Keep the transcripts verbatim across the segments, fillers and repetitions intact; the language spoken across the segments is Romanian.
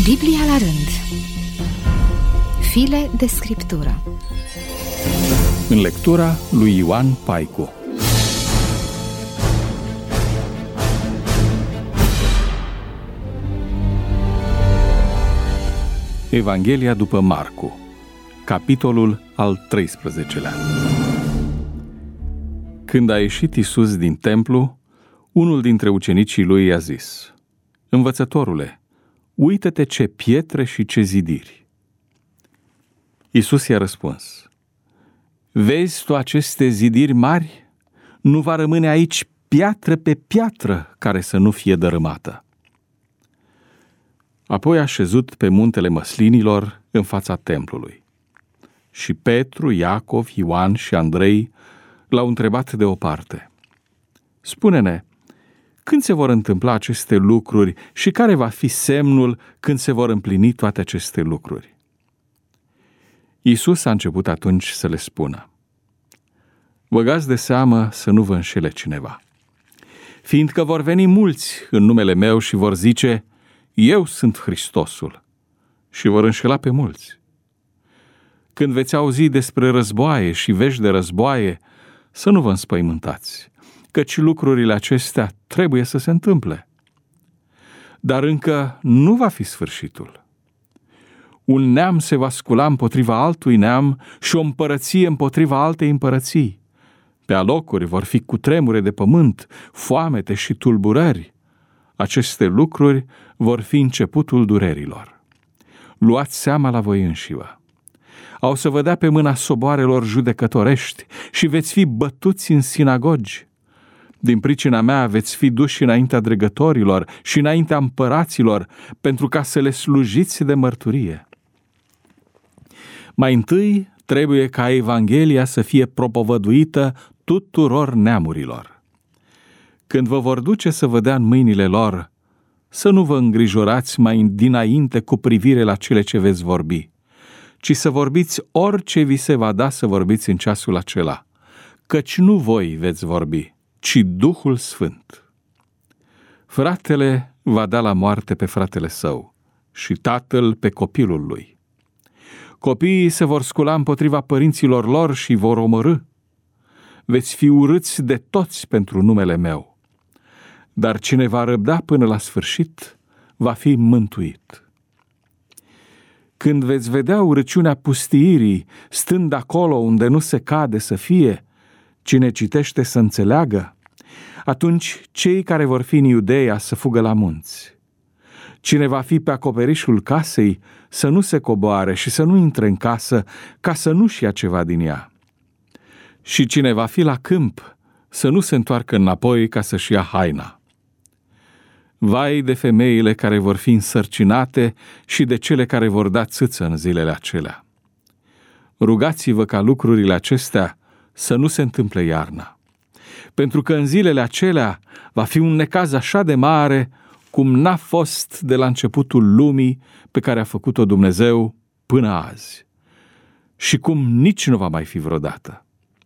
Biblia la rând. File de scriptură. În lectura lui Ioan Paicu. Evanghelia după Marcu, capitolul al treisprezecelea. Când a ieșit Iisus din templu, unul dintre ucenicii lui i-a zis: Învățătorule, uită-te ce pietre și ce zidiri. Iisus i-a răspuns: Vezi tu aceste zidiri mari? Nu va rămâne aici piatră pe piatră care să nu fie dărâmată. Apoi a șezut pe muntele Măslinilor în fața templului. Și Petru, Iacov, Ioan și Andrei l-au întrebat deoparte: Spune-ne, când se vor întâmpla aceste lucruri și care va fi semnul când se vor împlini toate aceste lucruri? Iisus a început atunci să le spună: Băgați de seamă să nu vă înșele cineva, fiindcă vor veni mulți în numele meu și vor zice: Eu sunt Hristosul, și vor înșela pe mulți. Când veți auzi despre războaie și vești de războaie, să nu vă înspăimântați, căci lucrurile acestea trebuie să se întâmple. Dar încă nu va fi sfârșitul. Un neam se va scula împotriva altui neam și o împărăție împotriva altei împărății. Pe alocuri vor fi cutremure de pământ, foamete și tulburări. Aceste lucruri vor fi începutul durerilor. Luați seama la voi înșivă. Au să vă dea pe mâna soboarelor judecătorești și veți fi bătuți în sinagogi. Din pricina mea veți fi duși înaintea dregătorilor și înaintea împăraților, pentru ca să le slujiți de mărturie. Mai întâi trebuie ca Evanghelia să fie propovăduită tuturor neamurilor. Când vă vor duce să vă dea în mâinile lor, să nu vă îngrijorați mai dinainte cu privire la cele ce veți vorbi, ci să vorbiți orice vi se va da să vorbiți în ceasul acela, căci nu voi veți vorbi, ci Duhul Sfânt. Fratele va da la moarte pe fratele său și tatăl pe copilul lui. Copiii se vor scula împotriva părinților lor și vor omorâ. Veți fi urâți de toți pentru numele meu, dar cine va răbda până la sfârșit va fi mântuit. Când veți vedea urăciunea pustiirii stând acolo unde nu se cade să fie, cine citește să înțeleagă, atunci cei care vor fi în Iudeea să fugă la munți. Cine va fi pe acoperișul casei să nu se coboare și să nu intre în casă ca să nu-și ia ceva din ea. Și cine va fi la câmp să nu se întoarcă înapoi ca să-și ia haina. Vai de femeile care vor fi însărcinate și de cele care vor da țâță în zilele acelea. Rugați-vă ca lucrurile acestea să nu se întâmple iarna, pentru că în zilele acelea va fi un necaz așa de mare cum n-a fost de la începutul lumii pe care a făcut-o Dumnezeu până azi și cum nici nu va mai fi vreodată.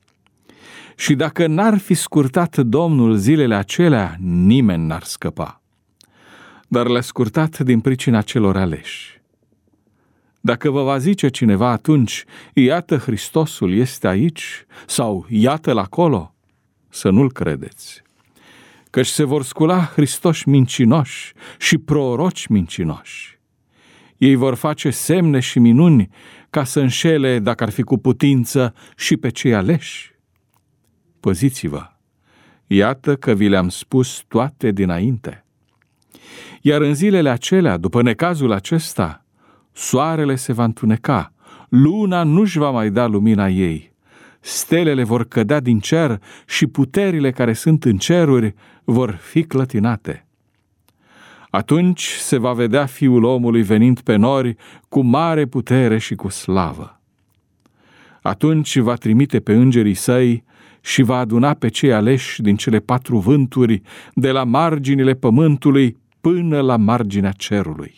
Și dacă n-ar fi scurtat Domnul zilele acelea, nimeni n-ar scăpa, dar le-a scurtat din pricina celor aleși. Dacă vă va zice cineva atunci: Iată Hristosul este aici, sau iată-l acolo, să nu-l credeți, căci se vor scula Hristoși mincinoși și proroci mincinoși. Ei vor face semne și minuni ca să înșele, dacă ar fi cu putință, și pe cei aleși. Păziți-vă, iată că vi le-am spus toate dinainte. Iar în zilele acelea, după necazul acesta, soarele se va întuneca, luna nu-și va mai da lumina ei, stelele vor cădea din cer și puterile care sunt în ceruri vor fi clătinate. Atunci se va vedea Fiul omului venind pe nori cu mare putere și cu slavă. Atunci va trimite pe îngerii săi și va aduna pe cei aleși din cele patru vânturi, de la marginile pământului până la marginea cerului.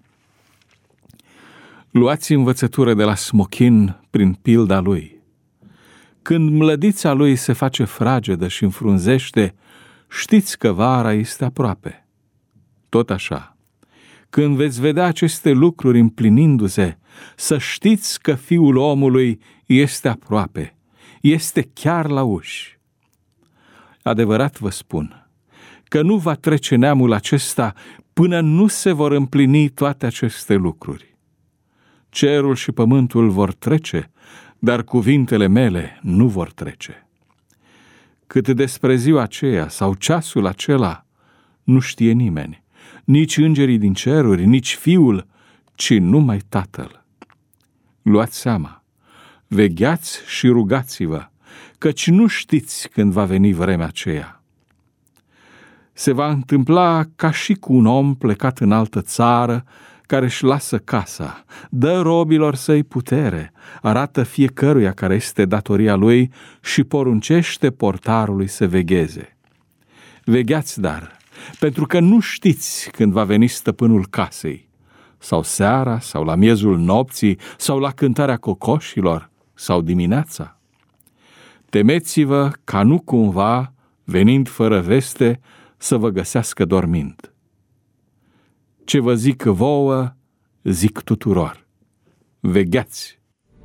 Luați învățătură de la smochin prin pilda lui. Când mlădița lui se face fragedă și înfrunzește, știți că vara este aproape. Tot așa, când veți vedea aceste lucruri împlinindu-se, să știți că Fiul omului este aproape, este chiar la uși. Adevărat vă spun că nu va trece neamul acesta până nu se vor împlini toate aceste lucruri. Cerul și pământul vor trece, dar cuvintele mele nu vor trece. Cât despre ziua aceea sau ceasul acela, nu știe nimeni, nici îngerii din ceruri, nici Fiul, ci numai Tatăl. Luați seama, vegheați și rugați-vă, căci nu știți când va veni vremea aceea. Se va întâmpla ca și cu un om plecat în altă țară, care își lasă casa, dă robilor săi putere, arată fiecăruia care este datoria lui și poruncește portarului să vegheze. Vegheați dar, pentru că nu știți când va veni stăpânul casei, sau seara, sau la miezul nopții, sau la cântarea cocoșilor, sau dimineața. Temeți-vă ca nu cumva, venind fără veste, să vă găsească dormind. Ce vă zic vouă, zic tuturor. Vegheați!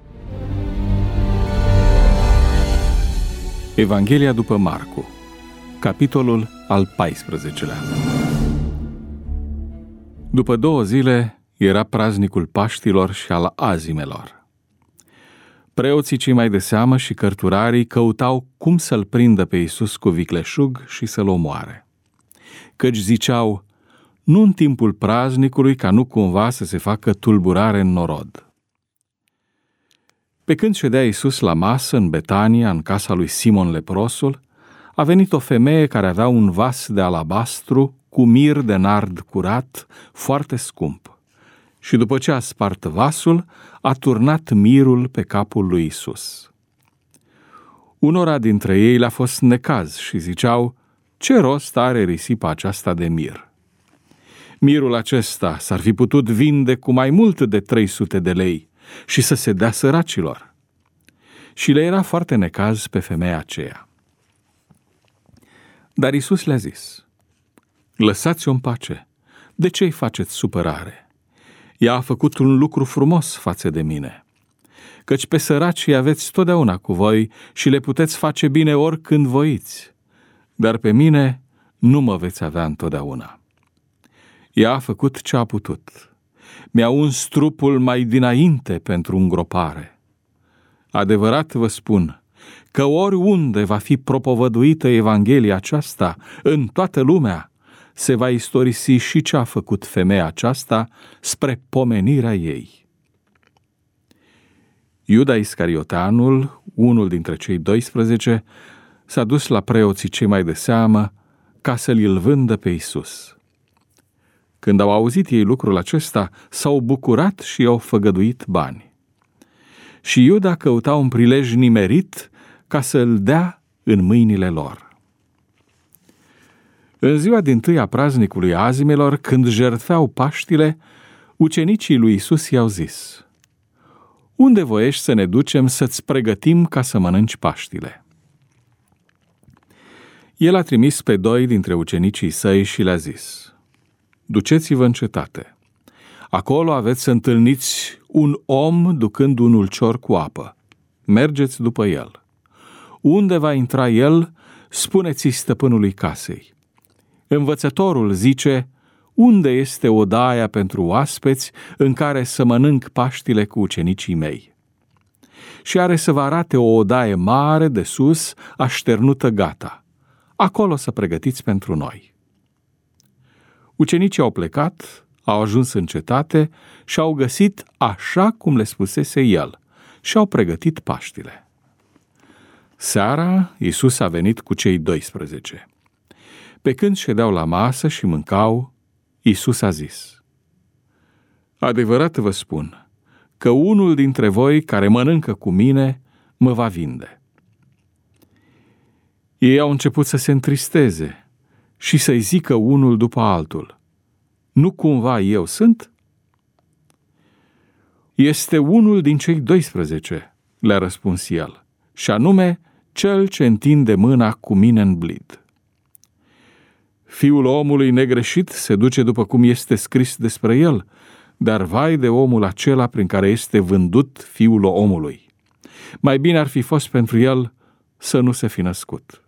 Evanghelia după Marcu, capitolul al paisprezecelea. După două zile era praznicul Paștilor și al Azimelor. Preoții cei mai de seamă și cărturarii căutau cum să-l prindă pe Iisus cu vicleșug și să-l omoare. Căci ziceau, nu în timpul praznicului, ca nu cumva să se facă tulburare în norod. Pe când ședea Iisus la masă în Betania, în casa lui Simon leprosul, a venit o femeie care avea un vas de alabastru cu mir de nard curat, foarte scump. Și după ce a spart vasul, a turnat mirul pe capul lui Iisus. Unora dintre ei le-a fost necaz și ziceau, ce rost are risipa aceasta de mir? Mirul acesta s-ar fi putut vinde cu mai mult de trei sute de lei și să se dea săracilor. Și le era foarte necaz pe femeia aceea. Dar Iisus le-a zis, lăsați-o în pace, de ce-i faceți supărare? Ea a făcut un lucru frumos față de mine, căci pe săraci îi aveți totdeauna cu voi și le puteți face bine oricând voiți, dar pe mine nu mă veți avea întotdeauna. Ea a făcut ce a putut. Mi-a uns trupul mai dinainte pentru îngropare. Adevărat vă spun că oriunde va fi propovăduită Evanghelia aceasta în toată lumea, se va istorisi și ce a făcut femeia aceasta spre pomenirea ei. Iuda Iscarioteanul, unul dintre cei doisprezece, s-a dus la preoții cei mai de seamă ca să-l vândă pe Iisus. Când au auzit ei lucrul acesta, s-au bucurat și i-au făgăduit bani. Și Iuda căuta un prilej nimerit ca să-l dea în mâinile lor. În ziua dintâi a praznicului Azimelor, când jertfeau Paștile, ucenicii lui Iisus i-au zis, unde voiești să ne ducem să-ți pregătim ca să mănânci Paștile? El a trimis pe doi dintre ucenicii săi și le-a zis, duceți-vă în cetate. Acolo aveți să întâlniți un om ducând un ulcior cu apă. Mergeți după el. Unde va intra el, spuneți-i stăpânului casei. Învățătorul zice, unde este odaia pentru oaspeți în care să mănânc Paștile cu ucenicii mei? Și are să vă arate o odaie mare de sus, așternută gata. Acolo să pregătiți pentru noi. Ucenicii au plecat, au ajuns în cetate și au găsit așa cum le spusese el și au pregătit Paștile. Seara, Iisus a venit cu cei doisprezece. Pe când ședeau la masă și mâncau, Iisus a zis, adevărat vă spun că unul dintre voi care mănâncă cu mine mă va vinde. Ei au început să se întristeze și să-i zică unul după altul, nu cumva eu sunt? Este unul din cei doisprezece, le-a răspuns el, și anume cel ce întinde mâna cu mine în blid. Fiul omului negreșit se duce după cum este scris despre el, dar vai de omul acela prin care este vândut Fiul omului. Mai bine ar fi fost pentru el să nu se fi născut.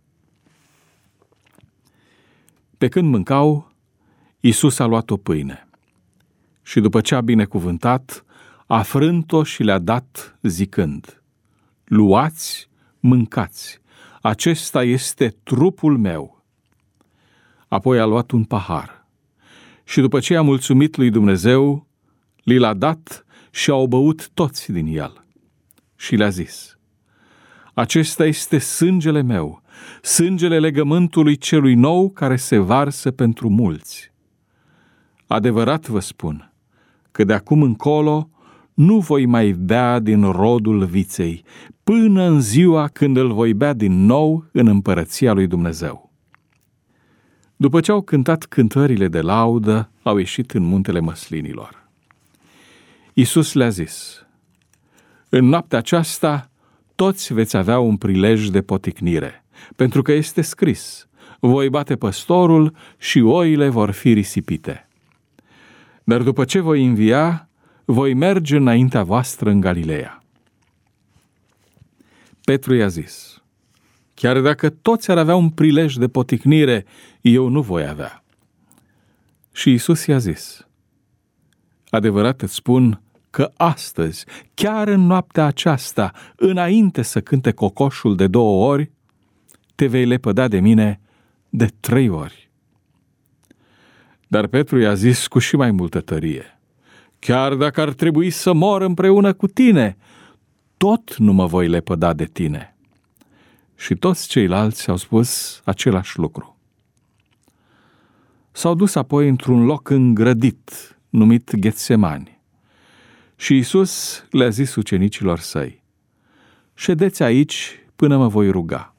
Pe când mâncau, Iisus a luat o pâine și după ce a binecuvântat, a frânt-o și le-a dat zicând: luați, mâncați, acesta este trupul meu. Apoi a luat un pahar și după ce a mulțumit lui Dumnezeu, li l-a dat și au băut toți din el. Și le-a zis: acesta este sângele meu, sângele legământului celui nou care se varsă pentru mulți. Adevărat vă spun că de acum încolo nu voi mai bea din rodul viței, până în ziua când îl voi bea din nou în împărăția lui Dumnezeu. După ce au cântat cântările de laudă, au ieșit în muntele Măslinilor. Iisus le-a zis: în noaptea aceasta toți veți avea un prilej de poticnire, pentru că este scris: voi bate păstorul și oile vor fi risipite. Dar după ce voi învia, voi merge înaintea voastră în Galileea. Petru i-a zis: chiar dacă toți ar avea un prilej de poticnire, eu nu voi avea. Și Iisus i-a zis: adevărat îți spun că astăzi, chiar în noaptea aceasta, înainte să cânte cocoșul de două ori, te vei lepăda de mine de trei ori. Dar Petru i-a zis cu și mai multă tărie: chiar dacă ar trebui să mor împreună cu tine, tot nu mă voi lepăda de tine. Și toți ceilalți au spus același lucru. S-au dus apoi într-un loc îngrădit, numit Ghetsemani. Și Iisus le-a zis ucenicilor săi: ședeți aici până mă voi ruga.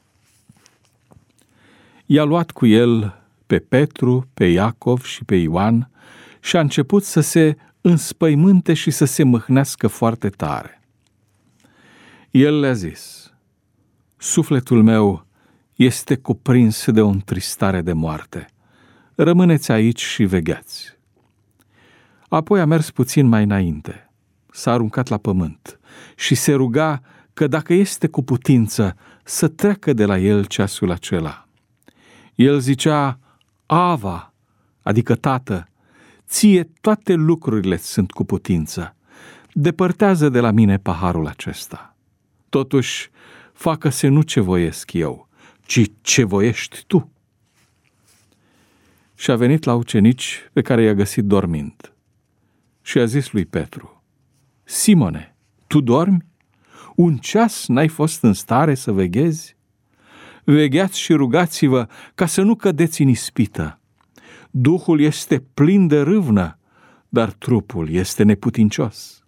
I-a luat cu el pe Petru, pe Iacov și pe Ioan și a început să se înspăimânte și să se mâhnească foarte tare. El le-a zis: sufletul meu este cuprins de o întristare de moarte. Rămâneți aici și vegheați. Apoi a mers puțin mai înainte, s-a aruncat la pământ și se ruga că dacă este cu putință să treacă de la el ceasul acela. El zicea: Ava, adică Tată, ție toate lucrurile sunt cu putință. Depărtează de la mine paharul acesta. Totuși, facă-se nu ce voiesc eu, ci ce voiești tu. Și a venit la ucenici pe care i-a găsit dormind. Și a zis lui Petru: Simone, tu dormi? Un ceas n-ai fost în stare să veghezi? Vegheați și rugați-vă ca să nu cădeți în ispită. Duhul este plin de râvnă, dar trupul este neputincios.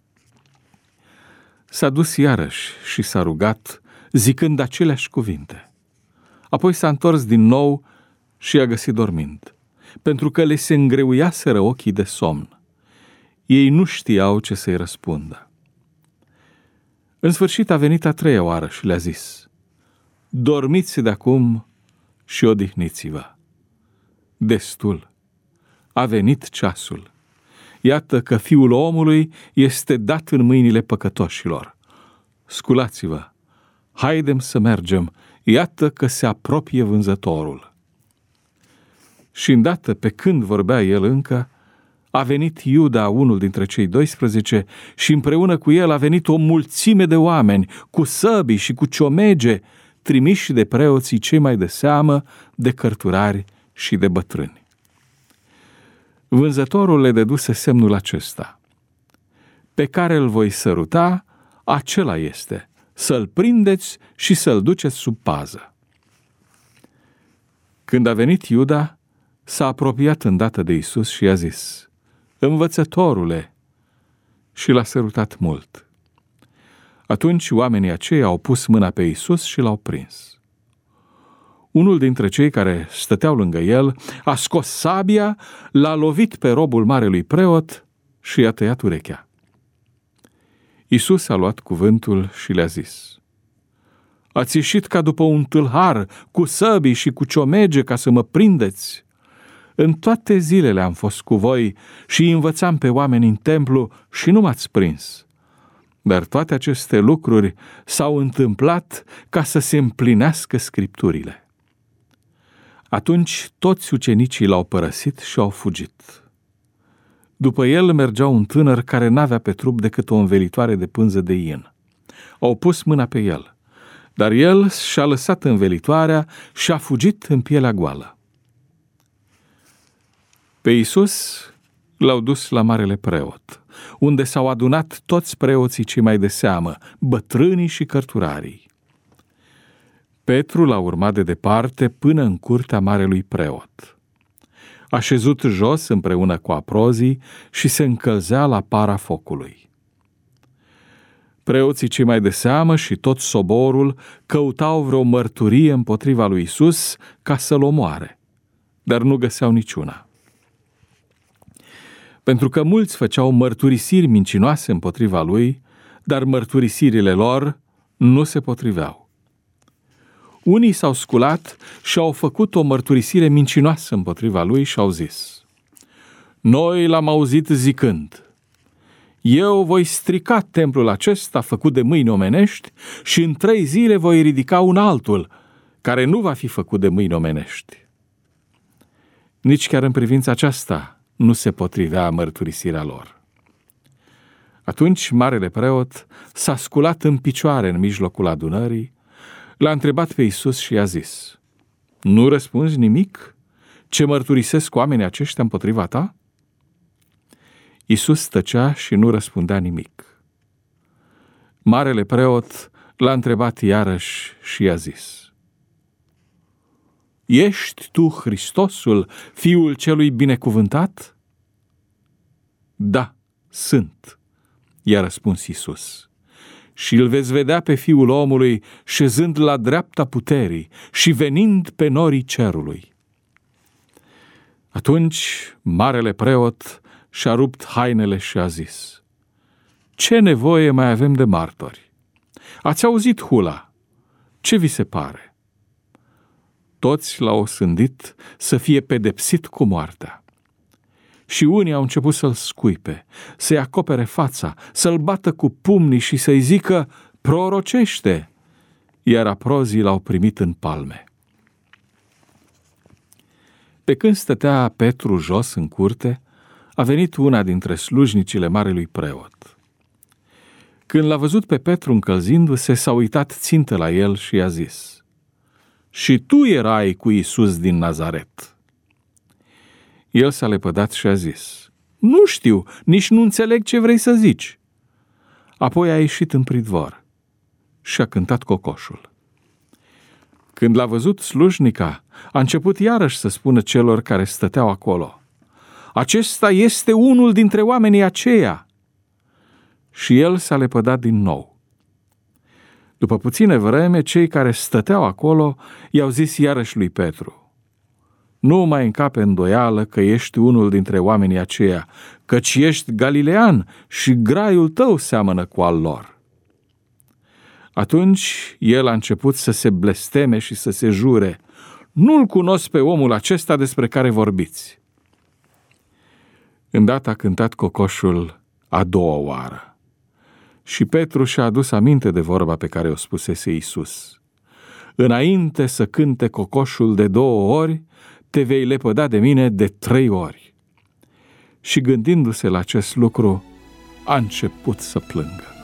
S-a dus iarăși și s-a rugat, zicând aceleași cuvinte. Apoi s-a întors din nou și a găsit dormind, pentru că le se îngreuiaseră ochii de somn. Ei nu știau ce să-i răspundă. În sfârșit a venit a treia oară și le-a zis: dormiți de acum și odihniți-vă. Destul. A venit ceasul. Iată că Fiul omului este dat în mâinile păcătoșilor. Sculați-vă, haidem să mergem, iată că se apropie vânzătorul. Și îndată, pe când vorbea el încă, a venit Iuda, unul dintre cei doisprezece, și împreună cu el a venit o mulțime de oameni, cu săbii și cu ciomege, trimiși de preoții cei mai de seamă, de cărturari și de bătrâni. Vânzătorul le dăduse semnul acesta: pe care îl voi săruta, acela este, să-l prindeți și să-l duceți sub pază. Când a venit Iuda, s-a apropiat îndată de Iisus și i-a zis: Învățătorule, și l-a sărutat mult. Atunci oamenii aceia au pus mâna pe Iisus și l-au prins. Unul dintre cei care stăteau lângă el a scos sabia, l-a lovit pe robul marelui preot și i-a tăiat urechea. Iisus a luat cuvântul și le-a zis: ați ieșit ca după un tâlhar, cu săbii și cu ciomege ca să mă prindeți? În toate zilele am fost cu voi și învățam pe oameni în templu și nu m-ați prins. Dar toate aceste lucruri s-au întâmplat ca să se împlinească Scripturile. Atunci toți ucenicii l-au părăsit și au fugit. După el mergea un tânăr care n-avea pe trup decât o învelitoare de pânză de in. Au pus mâna pe el, dar el și-a lăsat învelitoarea și a fugit în pielea goală. Pe Iisus l-au dus la marele preot, unde s-au adunat toți preoții cei mai de seamă, bătrânii și cărturarii. Petru l-a urmat de departe până în curtea marelui preot. A șezut jos împreună cu aprozii și se încălzea la para focului. Preoții cei mai de seamă și tot soborul căutau vreo mărturie împotriva lui Iisus ca să-l omoare, dar nu găseau niciuna. Pentru că mulți făceau mărturisiri mincinoase împotriva lui, dar mărturisirile lor nu se potriveau. Unii s-au sculat și au făcut o mărturisire mincinoasă împotriva lui și au zis: noi l-am auzit zicând: eu voi strica templul acesta făcut de mâini omenești și în trei zile voi ridica un altul, care nu va fi făcut de mâini omenești. Nici chiar în privința aceasta nu se potrivea mărturisirea lor. Atunci marele preot s-a sculat în picioare în mijlocul adunării, l-a întrebat pe Iisus și i-a zis: nu răspunzi nimic? Ce mărturisesc oamenii aceștia împotriva ta? Iisus tăcea și nu răspundea nimic. Marele preot l-a întrebat iarăși și i-a zis: ești tu Hristosul, Fiul celui binecuvântat? Da, sunt, i-a răspuns Iisus. Și îl veți vedea pe Fiul omului șezând la dreapta puterii și venind pe norii cerului. Atunci marele preot și-a rupt hainele și a zis: ce nevoie mai avem de martori? Ați auzit hula, ce vi se pare? Toți l-au osândit să fie pedepsit cu moartea. Și unii au început să-l scuipe, să-i acopere fața, să-l bată cu pumnii și să-i zică: prorocește! Iar aprozii l-au primit în palme. Pe când stătea Petru jos în curte, a venit una dintre slujnicile marelui preot. Când l-a văzut pe Petru încălzindu-se, s-a uitat țintă la el și i-a zis: și tu erai cu Iisus din Nazaret. El s-a lepădat și a zis: nu știu, nici nu înțeleg ce vrei să zici. Apoi a ieșit în pridvor și a cântat cocoșul. Când l-a văzut slujnica, a început iarăși să spună celor care stăteau acolo: acesta este unul dintre oamenii aceia. Și el s-a lepădat din nou. După puțină vreme, cei care stăteau acolo i-au zis iarăși lui Petru: nu mai încape îndoială că ești unul dintre oamenii aceia, căci ești galilean și graiul tău seamănă cu al lor. Atunci el a început să se blesteme și să se jure: nu-l cunosc pe omul acesta despre care vorbiți. Îndată a cântat cocoșul a doua oară. Și Petru și-a adus aminte de vorba pe care o spusese Iisus: înainte să cânte cocoșul de două ori, te vei lepăda de mine de trei ori. Și gândindu-se la acest lucru, a început să plângă.